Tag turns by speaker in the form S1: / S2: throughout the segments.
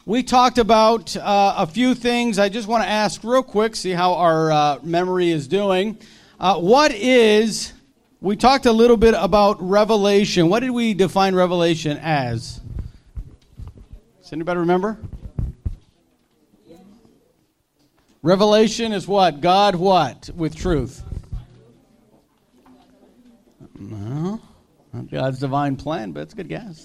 S1: We talked about a few things. I just want to ask real quick, see how our memory is doing. We talked a little bit about revelation. What did we define revelation as? Does anybody remember? Revelation is what? God what? With truth. No, not God's divine plan, but it's a good guess.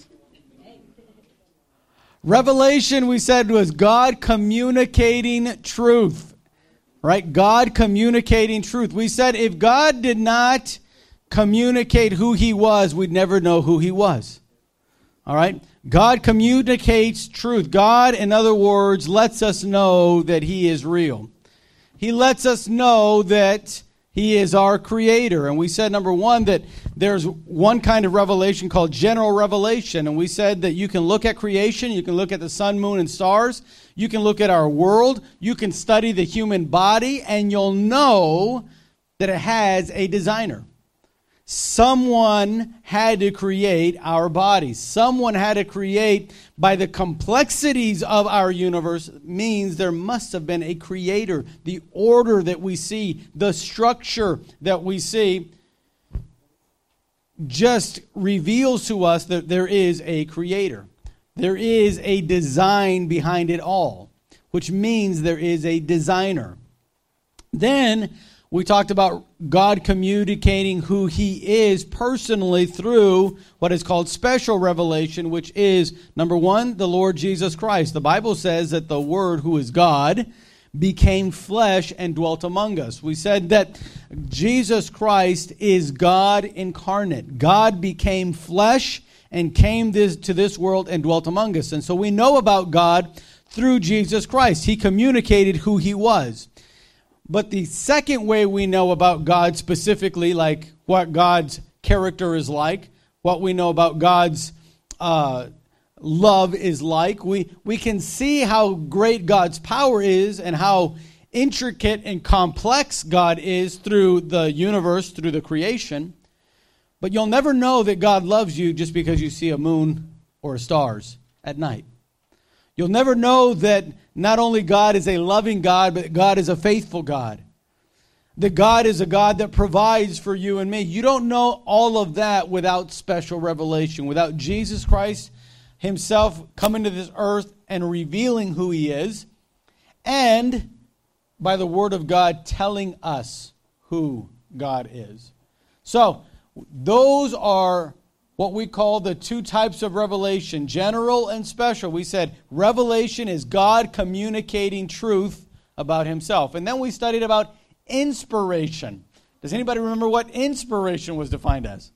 S1: Revelation, we said, was God communicating truth. Right? God communicating truth. We said if God did not communicate who he was, we'd never know who he was. All right? God communicates truth. God, in other words, lets us know that he is real. He lets us know that he is our creator. And we said, number one, that there's one kind of revelation called general revelation. And we said that you can look at creation, you can look at the sun, moon, and stars, you can look at our world, you can study the human body, and you'll know that it has a designer. Someone had to create our bodies. Someone had to create, by the complexities of our universe, means there must have been a creator. The order that we see, the structure that we see, just reveals to us that there is a creator. There is a design behind it all, which means there is a designer. Then we talked about God communicating who he is personally through what is called special revelation, which is, number one, the Lord Jesus Christ. The Bible says that the Word, who is God, became flesh and dwelt among us. We said that Jesus Christ is God incarnate. God became flesh and came to this world and dwelt among us. And so we know about God through Jesus Christ. He communicated who he was. But the second way we know about God specifically, like what God's character is like, what we know about God's love is like, we can see how great God's power is and how intricate and complex God is through the universe, through the creation. But you'll never know that God loves you just because you see a moon or stars at night. You'll never know that not only God is a loving God, but God is a faithful God. That God is a God that provides for you and me. You don't know all of that without special revelation, without Jesus Christ himself coming to this earth and revealing who he is, and by the Word of God telling us who God is. So, those are what we call the two types of revelation, general and special. We said revelation is God communicating truth about himself. And then we studied about inspiration. Does anybody remember what inspiration was defined as?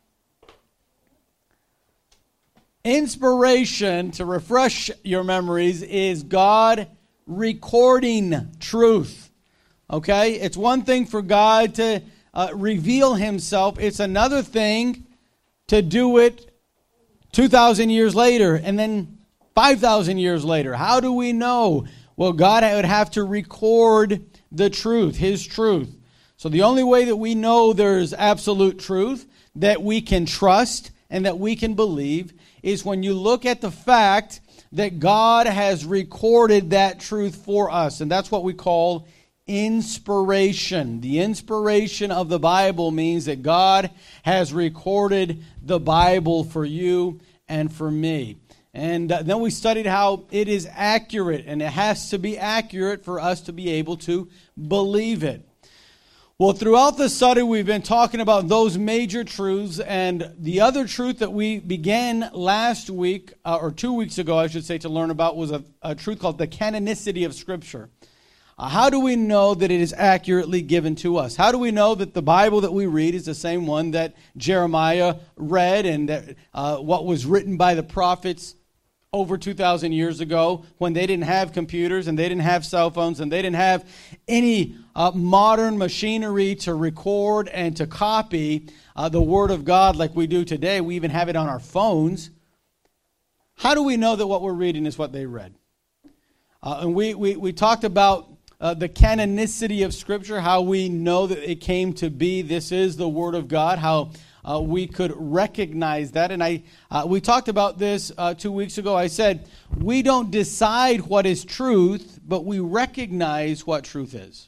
S1: Inspiration, to refresh your memories, is God recording truth. Okay? It's one thing for God to reveal himself. It's another thing to do it 2,000 years later and then 5,000 years later. How do we know? Well, God would have to record the truth, his truth. So the only way that we know there's absolute truth, that we can trust and that we can believe, is when you look at the fact that God has recorded that truth for us. And that's what we call inspiration. The inspiration of the Bible means that God has recorded the Bible for you and for me. And then we studied how it is accurate, and it has to be accurate for us to be able to believe it. Well, throughout the study, we've been talking about those major truths, and the other truth that we began last week, or 2 weeks ago, I should say, to learn about was a truth called the canonicity of Scripture. How do we know that it is accurately given to us? How do we know that the Bible that we read is the same one that Jeremiah read and that what was written by the prophets over 2,000 years ago, when they didn't have computers and they didn't have cell phones and they didn't have any modern machinery to record and to copy the Word of God like we do today? We even have it on our phones. How do we know that what we're reading is what they read? And we talked about the canonicity of Scripture, how we know that it came to be. This is the Word of God, how we could recognize that. And we talked about this 2 weeks ago. I said, we don't decide what is truth, but we recognize what truth is.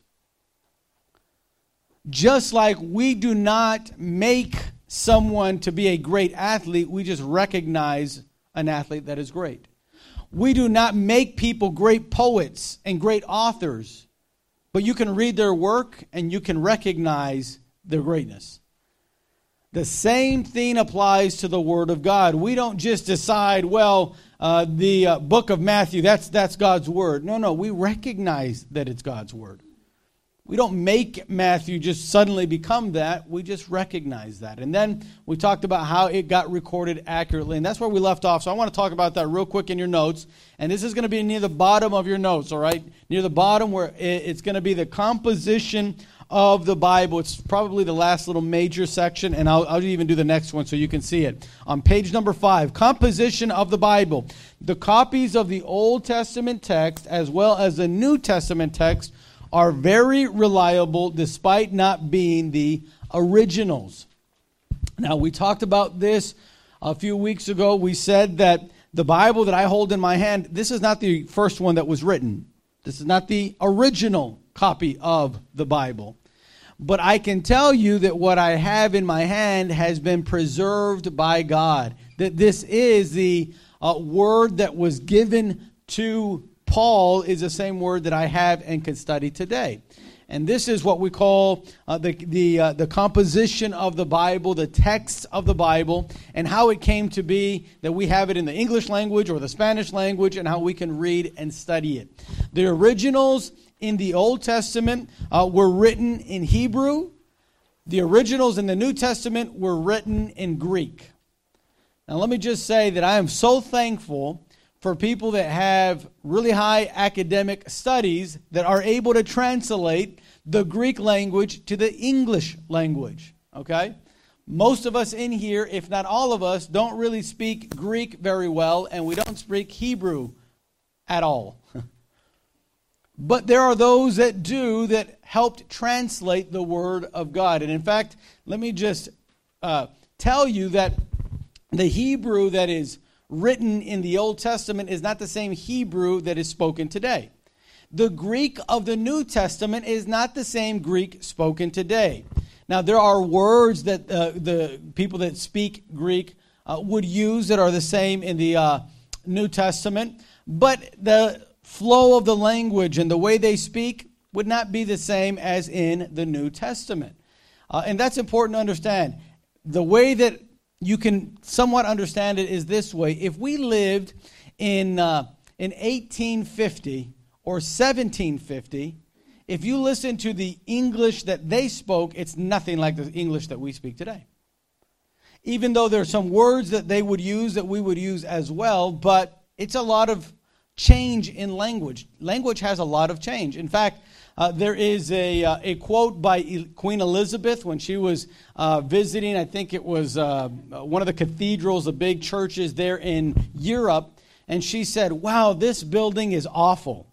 S1: Just like we do not make someone to be a great athlete, we just recognize an athlete that is great. We do not make people great poets and great authors, but you can read their work and you can recognize their greatness. The same thing applies to the Word of God. We don't just decide, the book of Matthew, that's God's Word. No, we recognize that it's God's Word. We don't make Matthew just suddenly become that. We just recognize that. And then we talked about how it got recorded accurately. And that's where we left off. So I want to talk about that real quick in your notes. And this is going to be near the bottom of your notes, all right? Near the bottom where it's going to be the composition of the Bible. It's probably the last little major section. And I'll even do the next one so you can see it. On page number 5, composition of the Bible. The copies of the Old Testament text as well as the New Testament text are very reliable despite not being the originals. Now, we talked about this a few weeks ago. We said that the Bible that I hold in my hand, this is not the first one that was written. This is not the original copy of the Bible. But I can tell you that what I have in my hand has been preserved by God. That this is the word that was given to Paul is the same word that I have and can study today. And this is what we call the composition of the Bible, the text of the Bible, and how it came to be that we have it in the English language or the Spanish language and how we can read and study it. The originals in the Old Testament were written in Hebrew. The originals in the New Testament were written in Greek. Now let me just say that I am so thankful for people that have really high academic studies that are able to translate the Greek language to the English language, okay? Most of us in here, if not all of us, don't really speak Greek very well, and we don't speak Hebrew at all. But there are those that do that helped translate the Word of God. And in fact, let me just tell you that the Hebrew that is written in the Old Testament is not the same Hebrew that is spoken today. The Greek of the New Testament is not the same Greek spoken today. Now, there are words that the people that speak Greek would use that are the same in the New Testament, but the flow of the language and the way they speak would not be the same as in the New Testament. And that's important to understand. The way that you can somewhat understand it is this way. If we lived in 1850 or 1750, if you listen to the English that they spoke, it's nothing like the English that we speak today. Even though there are some words that they would use that we would use as well, but it's a lot of change in language. Language has a lot of change. In fact, there is a quote by Queen Elizabeth when she was visiting, I think it was one of the cathedrals, the big churches there in Europe, and she said, "Wow, this building is awful."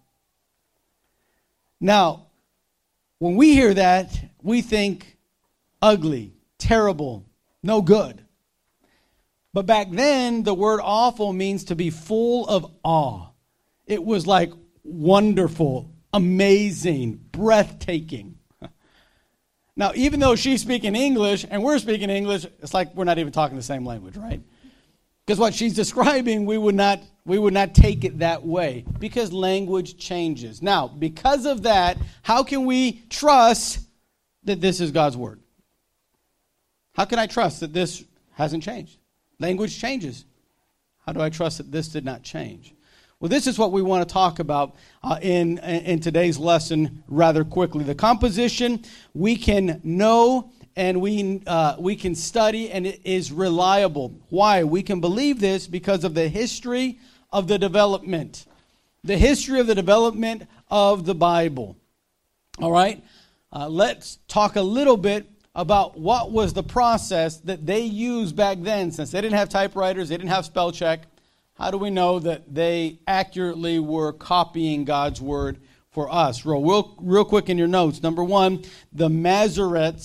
S1: Now, when we hear that, we think ugly, terrible, no good. But back then, the word awful means to be full of awe. It was like wonderful, amazing, breathtaking. Now, even though she's speaking English and we're speaking English, it's like we're not even talking the same language, right? Because what she's describing, we would not take it that way because language changes. Now, because of that, how can we trust that this is God's word? How can I trust that this hasn't changed? Language changes. How do I trust that this did not change? Well, this is what we want to talk about in today's lesson rather quickly. The composition we can know and we can study, and it is reliable. Why? We can believe this because of the history of the development. The history of the development of the Bible. All right? Let's talk a little bit about what was the process that they used back then. Since they didn't have typewriters, they didn't have spell check. How do we know that they accurately were copying God's word for us? Real quick in your notes. Number one, the Masoretes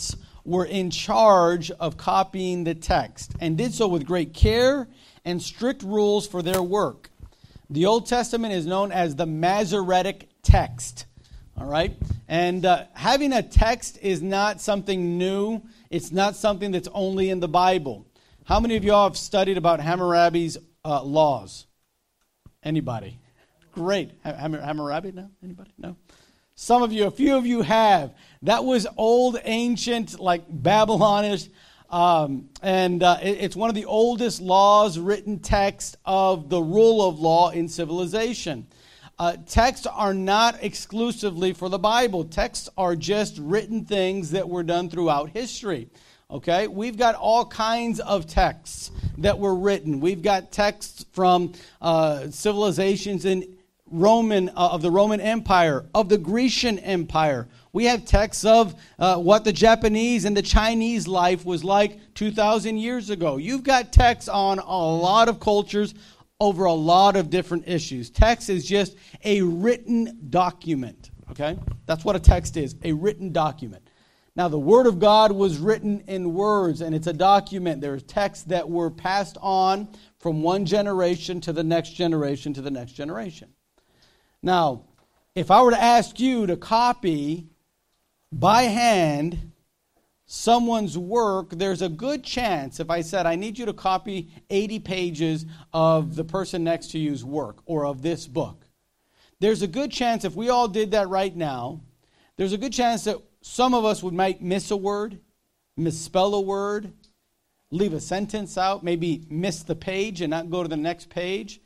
S1: were in charge of copying the text and did so with great care and strict rules for their work. The Old Testament is known as the Masoretic text. All right? And having a text is not something new. It's not something that's only in the Bible. How many of y'all have studied about Hammurabi's laws? Anybody? Great. Hammurabi? No? Anybody? No? Some of you, a few of you have. That was old, ancient, like Babylonish. It's one of the oldest laws, written text of the rule of law in civilization. Texts are not exclusively for the Bible. Texts are just written things that were done throughout history. Okay? We've got all kinds of texts that were written. We've got texts from civilizations in of the Roman Empire, of the Grecian Empire. We have texts of what the Japanese and the Chinese life was like 2,000 years ago. You've got texts on a lot of cultures over a lot of different issues. Text is just a written document, okay? That's what a text is, a written document. Now, the Word of God was written in words, and it's a document. There are texts that were passed on from one generation to the next generation to the next generation. Now, if I were to ask you to copy by hand someone's work, there's a good chance, if I said, I need you to copy 80 pages of the person next to you's work or of this book, there's a good chance if we all did that right now, there's a good chance that some of us might miss a word, misspell a word, leave a sentence out, maybe miss the page and not go to the next page.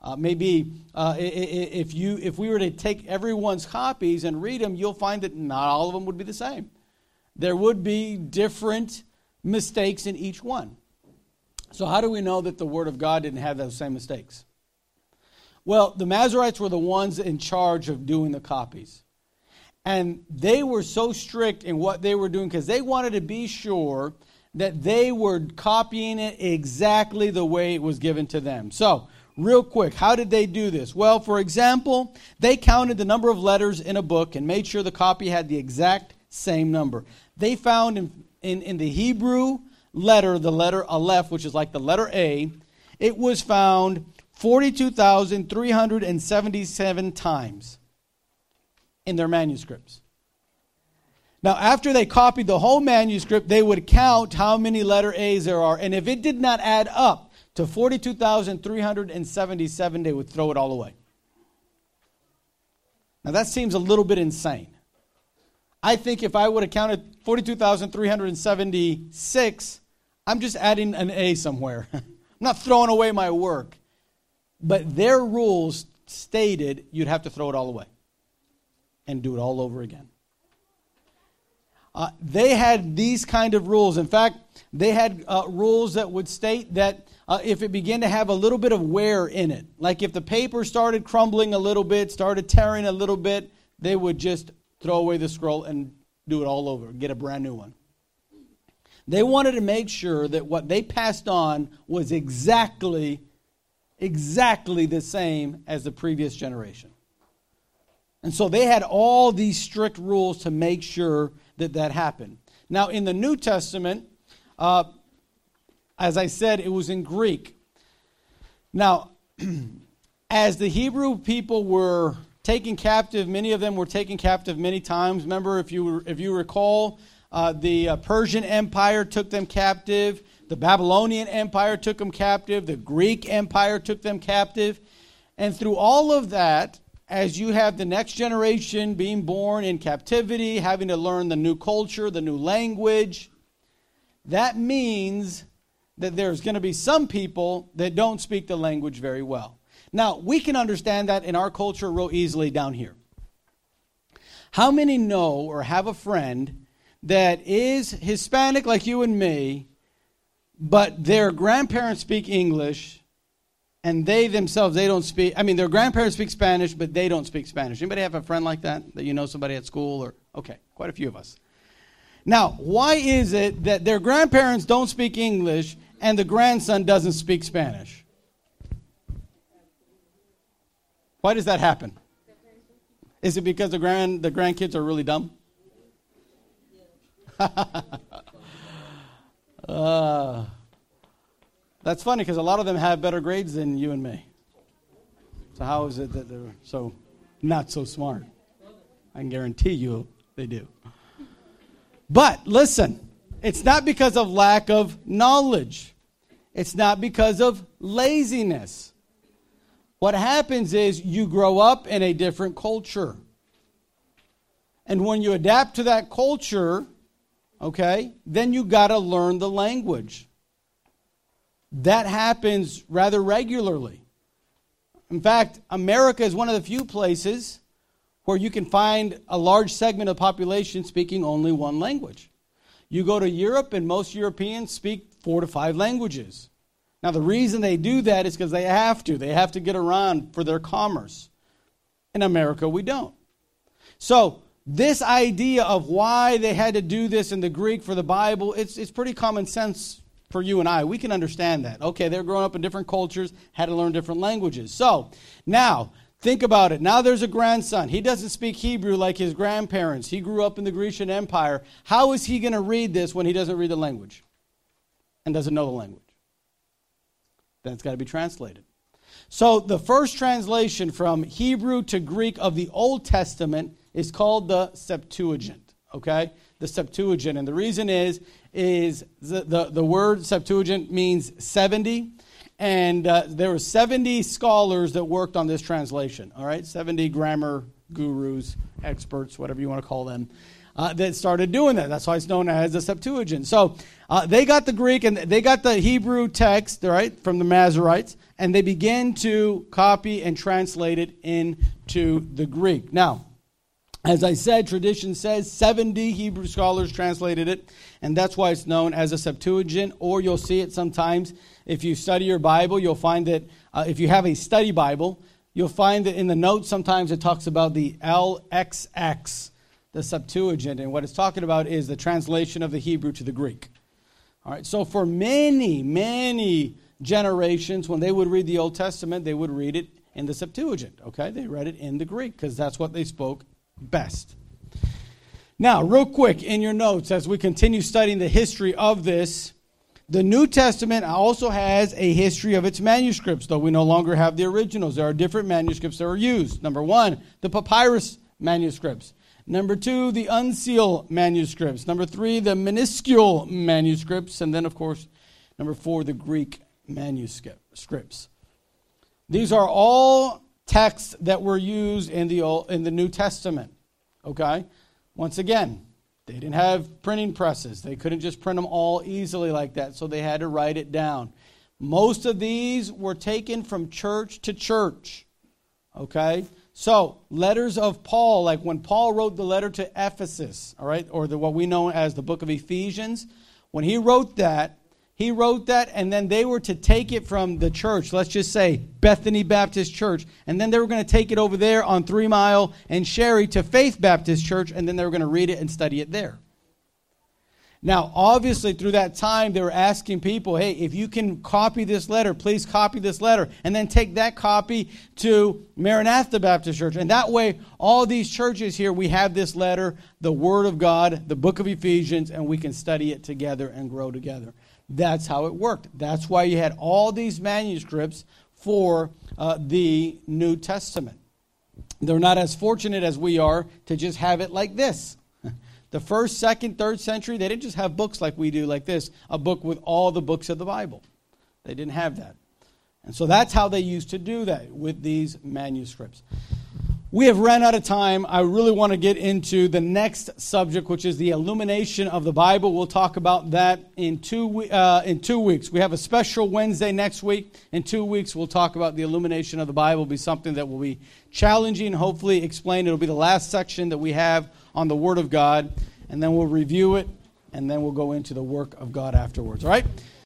S1: If we were to take everyone's copies and read them, you'll find that not all of them would be the same. There would be different mistakes in each one. So how do we know that the Word of God didn't have those same mistakes? Well, the Masoretes were the ones in charge of doing the copies. And they were so strict in what they were doing because they wanted to be sure that they were copying it exactly the way it was given to them. So, real quick, how did they do this? Well, for example, they counted the number of letters in a book and made sure the copy had the exact same number. They found in the Hebrew letter, the letter Aleph, which is like the letter A, it was found 42,377 times in their manuscripts. Now, after they copied the whole manuscript, they would count how many letter A's there are. And if it did not add up to 42,377, they would throw it all away. Now, that seems a little bit insane. I think if I would have counted 42,376, I'm just adding an A somewhere. I'm not throwing away my work. But their rules stated you'd have to throw it all away and do it all over again. They had these kind of rules. In fact, they had rules that would state that if it began to have a little bit of wear in it, like if the paper started crumbling a little bit, started tearing a little bit, they would just throw away the scroll and do it all over, get a brand new one. They wanted to make sure that what they passed on was exactly the same as the previous generation. And so they had all these strict rules to make sure that happened. Now, in the New Testament, as I said, it was in Greek. Now, as the Hebrew people were taken captive, many of them were taken captive many times. Remember, if you recall, the Persian Empire took them captive. The Babylonian Empire took them captive. The Greek Empire took them captive. And through all of that, as you have the next generation being born in captivity, having to learn the new culture, the new language, that means that there's going to be some people that don't speak the language very well. Now, we can understand that in our culture real easily down here. How many know or have a friend that is Hispanic like you and me, but their grandparents speak English, and they themselves, they don't speak, their grandparents speak Spanish, but they don't speak Spanish. Anybody have a friend like that you know, somebody at school? Or okay, quite a few of us. Now, why is it that their grandparents don't speak English and the grandson doesn't speak Spanish? Why does that happen? Is it because the grandkids are really dumb? That's funny because a lot of them have better grades than you and me. So how is it that they're so not so smart? I can guarantee you they do. But listen, it's not because of lack of knowledge. It's not because of laziness. What happens is you grow up in a different culture. And when you adapt to that culture, okay, then you got to learn the language. That happens rather regularly. In fact, America is one of the few places where you can find a large segment of the population speaking only one language. You go to Europe, and most Europeans speak 4 to 5 languages. Now, the reason they do that is because they have to. They have to get around for their commerce. In America, we don't. So, this idea of why they had to do this in the Greek for the Bible, it's pretty common sense for you and I. We can understand that. Okay, they're growing up in different cultures, had to learn different languages. So, now, think about it. Now there's a grandson. He doesn't speak Hebrew like his grandparents. He grew up in the Grecian Empire. How is he going to read this when he doesn't read the language and doesn't know the language? Then it's got to be translated. So the first translation from Hebrew to Greek of the Old Testament is called the Septuagint. Okay? The Septuagint. And the reason is the word Septuagint means 70. And there were 70 scholars that worked on this translation. All right? 70 grammar gurus, experts, whatever you want to call them, that started doing that. That's why it's known as the Septuagint. So they got the Greek and they got the Hebrew text, all right, from the Masoretes, and they began to copy and translate it into the Greek. Now, as I said, tradition says 70 Hebrew scholars translated it, and that's why it's known as a Septuagint, or you'll see it sometimes. If you study your Bible, you'll find that if you have a study Bible, you'll find that in the notes sometimes it talks about the LXX, the Septuagint, and what it's talking about is the translation of the Hebrew to the Greek. All right, so for many, many generations, when they would read the Old Testament, they would read it in the Septuagint, okay? They read it in the Greek because that's what they spoke best. Now, real quick, in your notes, as we continue studying the history of this, the New Testament also has a history of its manuscripts, though we no longer have the originals. There are different manuscripts that are used. Number 1, the papyrus manuscripts. Number 2, the uncial manuscripts. Number 3, the minuscule manuscripts. And then, of course, number 4, the Greek manuscripts. These are all texts that were used in the New Testament. Okay? Once again, they didn't have printing presses. They couldn't just print them all easily like that, so they had to write it down. Most of these were taken from church to church. Okay? So, letters of Paul, like when Paul wrote the letter to Ephesus, all right, or what we know as the book of Ephesians, when he wrote that, and then they were to take it from the church, let's just say Bethany Baptist Church, and then they were going to take it over there on 3 Mile and Sherry to Faith Baptist Church, and then they were going to read it and study it there. Now, obviously, through that time, they were asking people, hey, if you can copy this letter, please copy this letter, and then take that copy to Maranatha Baptist Church. And that way, all these churches here, we have this letter, the Word of God, the book of Ephesians, and we can study it together and grow together. That's how it worked. That's why you had all these manuscripts for the New Testament. They're not as fortunate as we are to just have it like this. The 1st, 2nd, 3rd century, they didn't just have books like we do, like this, a book with all the books of the Bible. They didn't have that. And so that's how they used to do that with these manuscripts. We have run out of time. I really want to get into the next subject, which is the illumination of the Bible. We'll talk about that in 2 weeks. We have a special Wednesday next week. In 2 weeks, we'll talk about the illumination of the Bible. It'll be something that will be challenging, hopefully explained. It'll be the last section that we have on the Word of God, and then we'll review it, and then we'll go into the work of God afterwards. All right?